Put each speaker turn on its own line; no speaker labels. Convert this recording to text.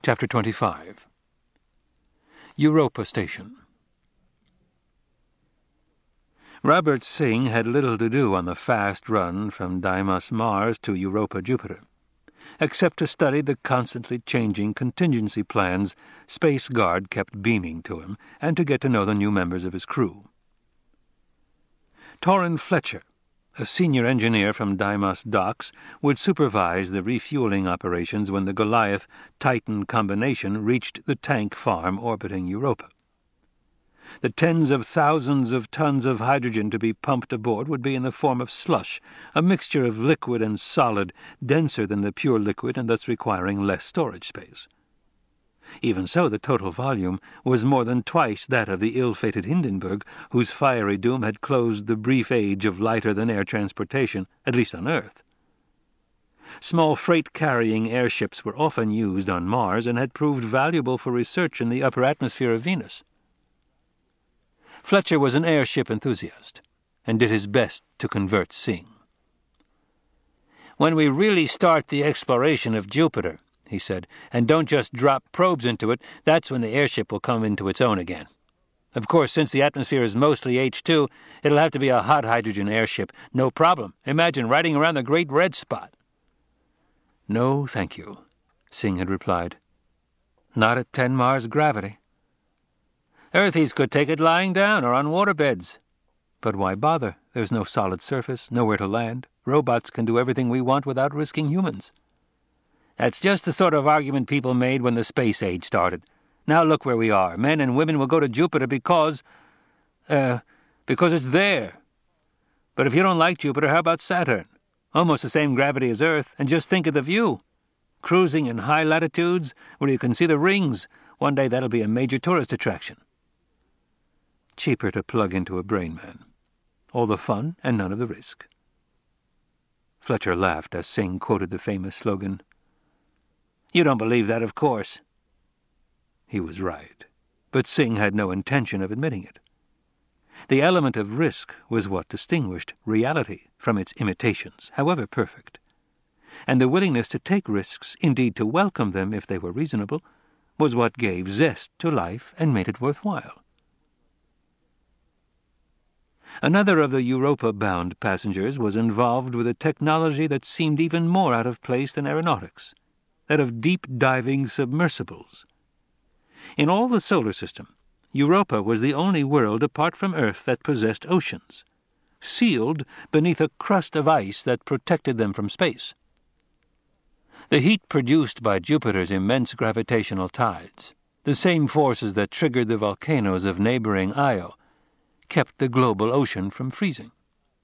Chapter 25. Europa Station. Robert Singh had little to do on the fast run from Deimos Mars to Europa Jupiter, except to study the constantly changing contingency plans Space Guard kept beaming to him, and to get to know the new members of his crew. Torrin Fletcher, a senior engineer from Deimos Docks, would supervise the refueling operations when the Goliath-Titan combination reached the tank farm orbiting Europa. The tens of thousands of tons of hydrogen to be pumped aboard would be in the form of slush, a mixture of liquid and solid, denser than the pure liquid and thus requiring less storage space. Even so, the total volume was more than twice that of the ill-fated Hindenburg, whose fiery doom had closed the brief age of lighter-than-air transportation, at least on Earth. Small freight-carrying airships were often used on Mars and had proved valuable for research in the upper atmosphere of Venus. Fletcher was an airship enthusiast, and did his best to convert Singh. "When we really start the exploration of Jupiter," he said, "and don't just drop probes into it, that's when the airship will come into its own again. Of course, since the atmosphere is mostly H2, it'll have to be a hot hydrogen airship. No problem. Imagine riding around the Great Red Spot." "No, thank you," Singh had replied. "Not at 10 Mars gravity." "Earthies could take it lying down or on waterbeds." "But why bother? There's no solid surface, nowhere to land. Robots can do everything we want without risking humans." "That's just the sort of argument people made when the space age started. Now look where we are. Men and women will go to Jupiter because it's there. But if you don't like Jupiter, how about Saturn? Almost the same gravity as Earth, and just think of the view. Cruising in high latitudes where you can see the rings. One day that'll be a major tourist attraction." Cheaper to plug into a brain man. All the fun and none of the risk. Fletcher laughed as Singh quoted the famous slogan, "You don't believe that, of course." He was right, but Singh had no intention of admitting it. The element of risk was what distinguished reality from its imitations, however perfect. And the willingness to take risks, indeed to welcome them if they were reasonable, was what gave zest to life and made it worthwhile. Another of the Europa-bound passengers was involved with a technology that seemed even more out of place than aeronautics, that of deep-diving submersibles. In all the solar system, Europa was the only world apart from Earth that possessed oceans, sealed beneath a crust of ice that protected them from space. The heat produced by Jupiter's immense gravitational tides, the same forces that triggered the volcanoes of neighboring Io, kept the global ocean from freezing.